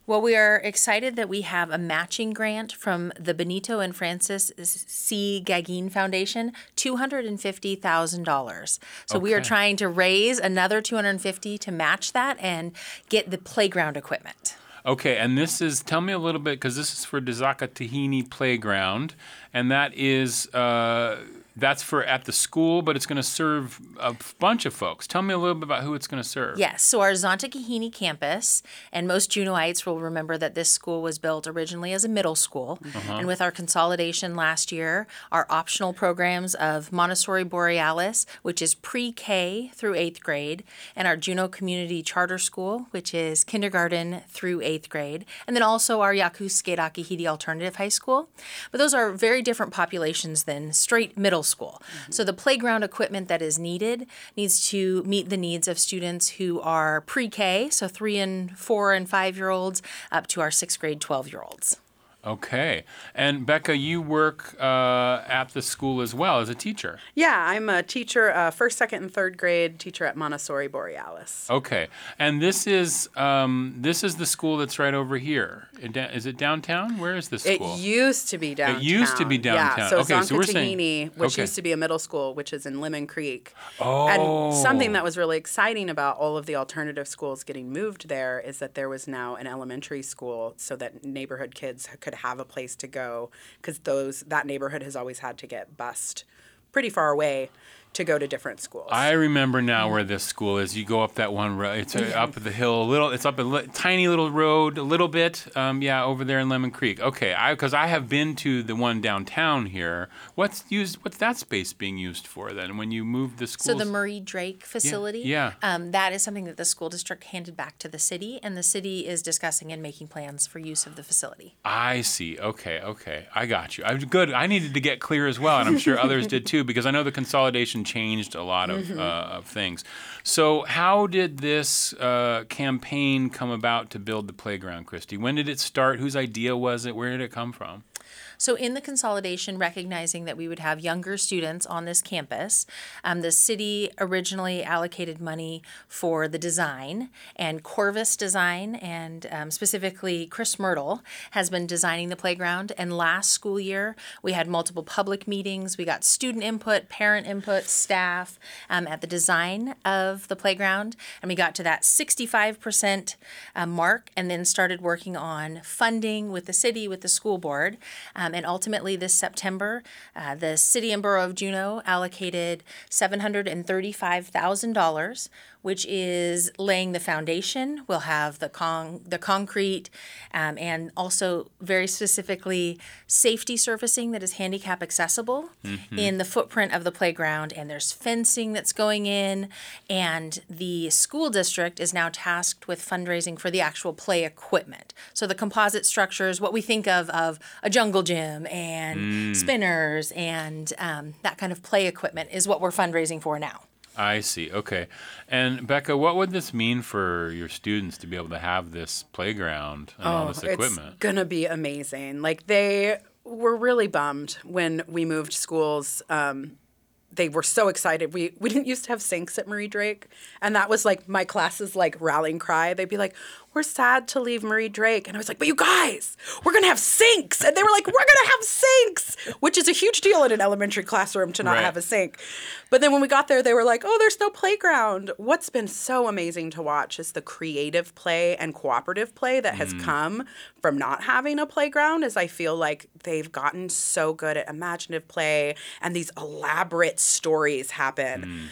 Well, we are excited that we have a matching grant from the Benito and Francis C. Gagin Foundation, two hundred fifty thousand dollars. So we are Okay. trying to raise another two hundred fifty to match that and get the playground equipment. Okay, and this is, tell me a little bit, because this is for Dizaka Tahini Playground, and that is, uh, that's for at the school, but it's going to serve a bunch of folks. Tell me a little bit about who it's going to serve. Yes, so our Zonta Kahini campus, and most Juneauites will remember that this school was built originally as a middle school. And with our consolidation last year, our optional programs of Montessori Borealis, which is pre-K through eighth grade, and our Juneau Community Charter School, which is kindergarten through eighth grade, and then also our Yakusuke Akihiri Alternative High School. But those are very different populations than straight middle school. So the playground equipment that is needed needs to meet the needs of students who are pre-K, so three and four and five year olds, up to our sixth grade twelve year olds. Okay. And Becca, you work uh, at the school as well as a teacher. Yeah, I'm a teacher, uh, first, second, and third grade teacher at Montessori Borealis. Okay. And this is um, this is the school that's right over here. It da- Is it downtown? Where is this It school? used to be downtown. It used to be downtown. Yeah, so Okay, so Zonka we're saying- Tahini, which okay. used to be a middle school, which is in Lemon Creek. Oh. And something that was really exciting about all of the alternative schools getting moved there is that there was now an elementary school so that neighborhood kids could have a place to go, because those that neighborhood has always had to get bused pretty far away to go to different schools. I remember now where this school is. You go up that one road. It's uh, up the hill a little. It's up a li- tiny little road, a little bit. Um, yeah, over there in Lemon Creek. Okay, I because I have been to the one downtown here. What's used? What's that space being used for then? When you moved the school? So the Marie Drake facility, yeah. Um, that is something that the school district handed back to the city, and the city is discussing and making plans for use of the facility. I see. Okay, okay. I got you. I good. I needed to get clear as well, and I'm sure others did too, because I know the consolidation changed a lot of, Mhm. uh, of things. So how did this uh, campaign come about to build the playground, Christy? When did it start? Whose idea was it? Where did it come from? So in the consolidation, recognizing that we would have younger students on this campus, um, the city originally allocated money for the design, and Corvus Design, and um, specifically Chris Myrtle, has been designing the playground. And last school year, we had multiple public meetings. We got student input, parent input, staff um, at the design of the playground. And we got to that sixty-five percent uh, mark, and then started working on funding with the city, with the school board. Um, and ultimately, this September, uh, the City and Borough of Juneau allocated seven hundred thirty-five thousand dollars, which is laying the foundation. We'll have the con- the concrete, um, and also very specifically safety surfacing that is handicap accessible Mhm. in the footprint of the playground. And there's fencing that's going in, and the school district is now tasked with fundraising for the actual play equipment. So the composite structures, what we think of of a jungle gym and Mm. spinners and um, that kind of play equipment is what we're fundraising for now. I see. Okay. And Becca, what would this mean for your students to be able to have this playground and all this equipment? It's gonna be amazing. Like, they were really bummed when we moved schools. Um, they were so excited. We we didn't used to have sinks at Marie Drake, and that was like my class's like rallying cry. They'd be like, "We're sad to leave Marie Drake," and I was like, "But you guys, we're gonna have sinks," and they were like, "We're gonna have sinks," which is a huge deal in an elementary classroom to not Right. have a sink. But then when we got there, they were like, "Oh, there's no playground." What's been so amazing to watch is the creative play and cooperative play that has Mm. come from not having a playground. Is I feel like they've gotten so good at imaginative play, and these elaborate stories happen.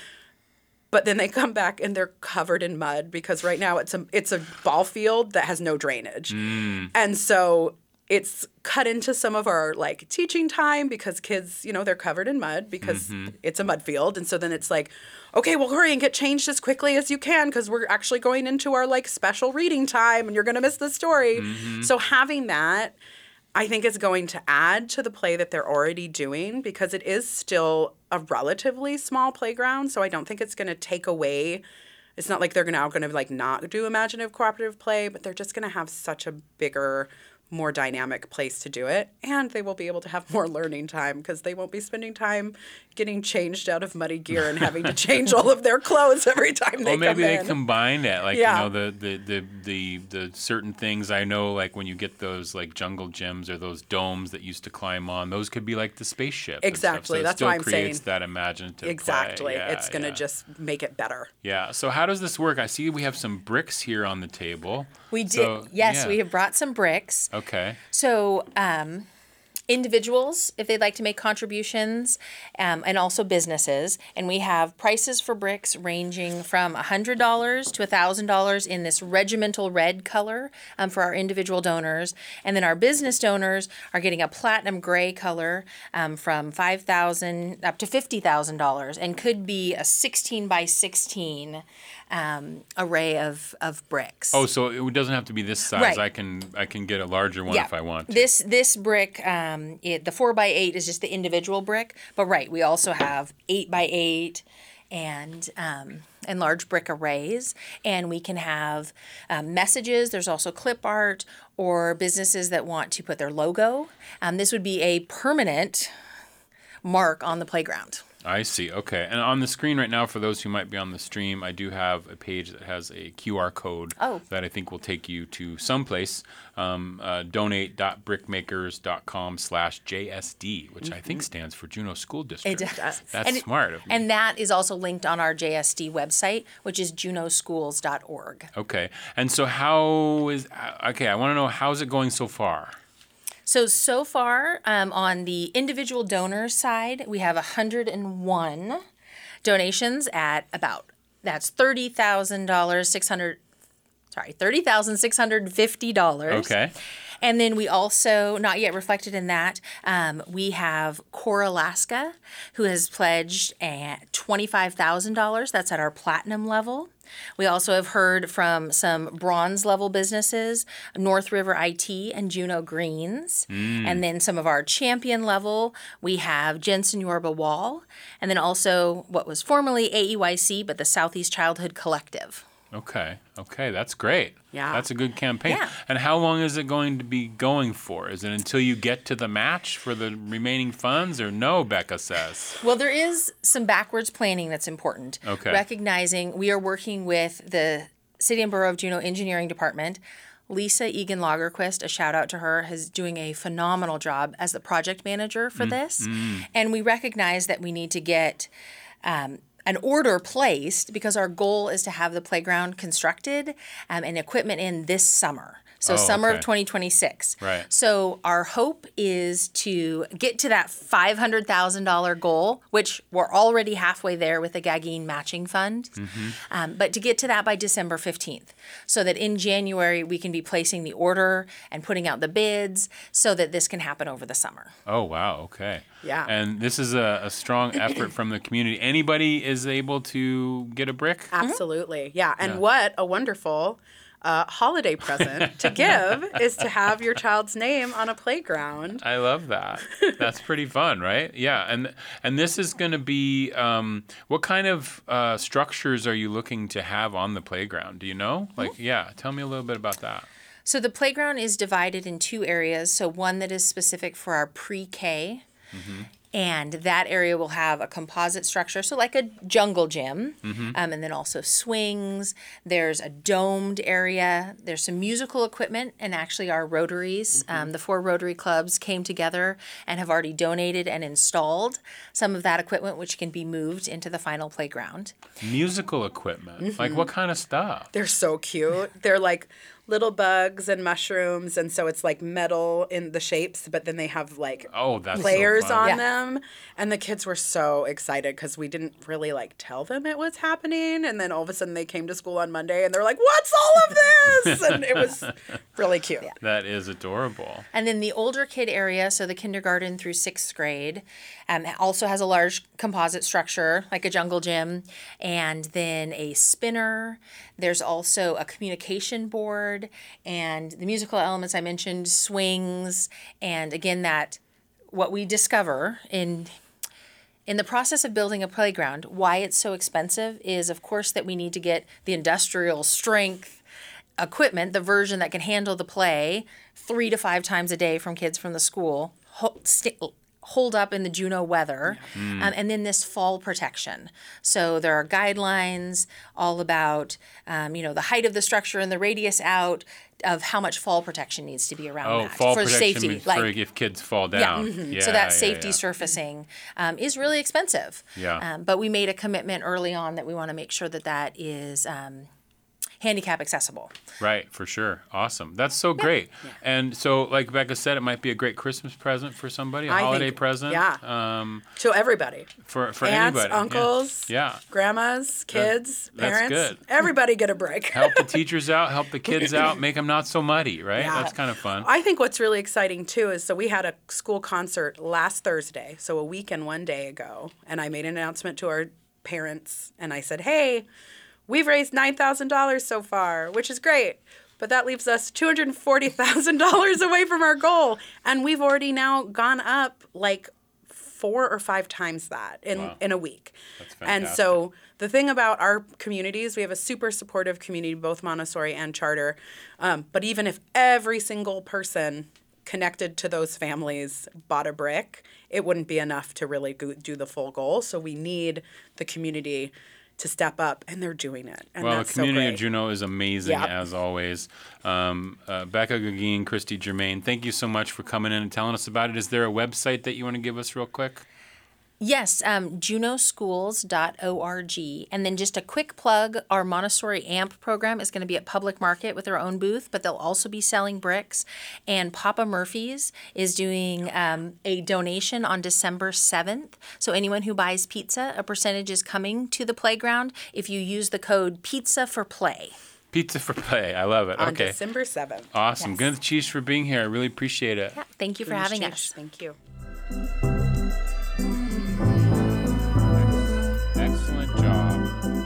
But then they come back and they're covered in mud, because right now it's a it's a ball field that has no drainage. Mm. And so it's cut into some of our like teaching time, because kids, you know, they're covered in mud because Mhm. it's a mud field. And so then it's like, okay, well, hurry and get changed as quickly as you can, because we're actually going into our like special reading time and you're going to miss the story. Mhm. So having that, I think, is going to add to the play that they're already doing, because it is still a relatively small playground. So I don't think it's going to take away. It's not like they're now going to like not do imaginative cooperative play, but they're just going to have such a bigger, more dynamic place to do it, and they will be able to have more learning time because they won't be spending time getting changed out of muddy gear and having to change all of their clothes every time they Well, maybe come they in. combine it, like Yeah. you know the, the the the the certain things. I know, like when you get those like jungle gyms or those domes that used to climb on, those could be like the spaceship. and stuff. Exactly. So it That's still why I'm creates saying- that imaginative play. Exactly. Yeah, It's going to yeah. just make it better. Yeah. So how does this work? I see we have some bricks here on the table. We did. So, yes, yeah. we have brought some bricks. Okay. So, um, individuals, if they'd like to make contributions, um, and also businesses, and we have prices for bricks ranging from one hundred dollars to one thousand dollars in this regimental red color um, for our individual donors. And then our business donors are getting a platinum gray color um, from five thousand dollars up to fifty thousand dollars and could be a sixteen by sixteen um, array of, of bricks. Oh, so it doesn't have to be this size. Right. I can I can get a larger one if I want to. This this brick, um, it, the four by eight is just the individual brick, but right, we also have eight by eight and um, and large brick arrays, and we can have um, messages. There's also clip art or businesses that want to put their logo. Um, this would be a permanent mark on the playground. I see. Okay. And on the screen right now, for those who might be on the stream, I do have a page that has a Q R code Oh. that I think will take you to someplace. Um, uh, donate.brickmakers.com slash JSD, which I think stands for Juneau School District. It does. That's And it- smart of me. And that is also linked on our J S D website, which is juneau schools dot org. Okay. And so how is, uh, okay, I want to know, how's it going so far? So, so far um, on the individual donor side, we have one hundred one donations at about, that's thirty thousand dollars, six hundred, sorry, thirty thousand six hundred fifty dollars. Okay. And then we also, not yet reflected in that, um, we have Core Alaska, who has pledged at twenty-five thousand dollars. That's at our platinum level. We also have heard from some bronze level businesses, North River I T and Juneau Greens. Mm. And then some of our champion level, we have Jensen Yorba Wall. And then also what was formerly A E Y C, but the Southeast Childhood Collective. Okay. Okay. That's great. Yeah. That's a good campaign. Yeah. And how long is it going to be going for? Is it until you get to the match for the remaining funds or no, Becca says? Well, there is some backwards planning that's important. Okay. Recognizing we are working with the City and Borough of Juneau Engineering Department. Lisa Egan Lagerquist, a shout out to her, is doing a phenomenal job as the project manager for Mm, this. mm. And we recognize that we need to get um, an order placed because our goal is to have the playground constructed um, and equipment in this summer. So Oh, summer okay. of twenty twenty-six. Right. So our hope is to get to that five hundred thousand dollars goal, which we're already halfway there with the Gagin Matching Fund, Mm-hmm. um, but to get to that by December fifteenth, so that in January we can be placing the order and putting out the bids so that this can happen over the summer. Oh, wow. Okay. Yeah. And this is a, a strong effort from the community. Anybody is able to get a brick? Absolutely. Yeah. And Yeah. what a wonderful uh, holiday present to give is to have your child's name on a playground. I love that. That's pretty fun, right? Yeah, and and this is going to be um, what kind of uh, structures are you looking to have on the playground? Do you know? Like, yeah, tell me a little bit about that. So the playground is divided in two areas. So one that is specific for our pre-K, Mm-hmm. and that area will have a composite structure, so like a jungle gym, Mhm. um, and then also swings. There's a domed area. There's some musical equipment, and actually our Rotaries, um, the four Rotary clubs came together and have already donated and installed some of that equipment, which can be moved into the final playground. Musical equipment. Like, Mhm. what kind of stuff? They're so cute. They're like little bugs and mushrooms, and so it's like metal in the shapes, but then they have like Oh, that's so players fun. on Yeah. them. And the kids were so excited because we didn't really like tell them it was happening, and then all of a sudden they came to school on Monday and they're like, "What's all of this?" And it was really cute. That is adorable. And then the older kid area, so the kindergarten through sixth grade, um, also has a large composite structure, like a jungle gym, and then a spinner. There's also a communication board, and the musical elements I mentioned, swings, and again, that what we discover in in the process of building a playground, why it's so expensive is, of course, that we need to get the industrial strength equipment, the version that can handle the play three to five times a day from kids from the school, ho- st- hold up in the Juneau weather, Mm. um, and then this fall protection. So there are guidelines all about, um, you know, the height of the structure and the radius out of how much fall protection needs to be around Oh, that fall for protection safety. means for if kids fall Yeah, down. mhm. Yeah, so that yeah, safety yeah. surfacing um, is really expensive. Yeah. Um, but we made a commitment early on that we want to make sure that that is um, handicap accessible. Right, for sure. Awesome. That's so great. And so, like Becca said, it might be a great Christmas present for somebody, a I holiday think- present. yeah. Um, To everybody. for for Aunts, anybody. Yeah. uncles, Yeah. grandmas, kids, that's parents. good. Everybody get a break. Help the teachers out, help the kids out, make them not so muddy, right? Yeah. That's kind of fun. I think what's really exciting too is so we had a school concert last Thursday, so a week and one day ago, and I made an announcement to our parents and I said, "Hey, we've raised nine thousand dollars so far, which is great, but that leaves us two hundred forty thousand dollars away from our goal, and we've already now gone up like four or five times that in Wow. in a week." That's And fantastic. so the thing about our communities, we have a super supportive community, both Montessori and charter. Um, but even if every single person connected to those families bought a brick, it wouldn't be enough to really go, do the full goal. So we need the community to step up, and they're doing it. And Well, the that's community so of great. Juneau is amazing, Yep. as always. Um, uh, Becca Gugine, Christy Germain, thank you so much for coming in and telling us about it. Is there a website that you want to give us real quick? Yes, um, juneau schools dot org. And then just a quick plug, our Montessori A M P program is going to be at Public Market with their own booth, but they'll also be selling bricks. And Papa Murphy's is doing um, a donation on December seventh. So anyone who buys pizza, a percentage is coming to the playground if you use the code PIZZA for play. Pizza for Play. I love it. On Okay. December seventh. Awesome. Good cheese for being here. I really appreciate it. Yeah, thank you for Goodness having cheers. us. Thank you. Excellent job.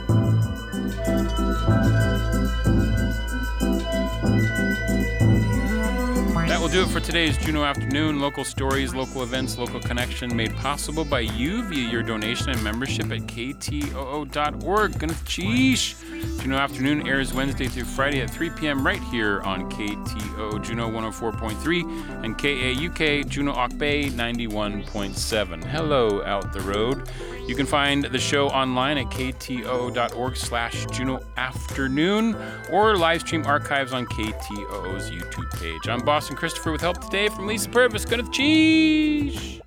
That will do it for today's Juneau Afternoon. Local stories, local events, local connection made possible by you via your donation and membership at K T O O dot org. Gonna cheesh. Juneau Afternoon airs Wednesday through Friday at three p.m. right here on K T O O Juneau one oh four point three and K A U K Juneau Ock Bay ninety-one point seven. Hello out the road. You can find the show online at K T O O dot org slash Juneau Afternoon or live stream archives on K T O O's YouTube page. I'm Boston Christopher with help today from Lisa Purvis. Gonna cheese.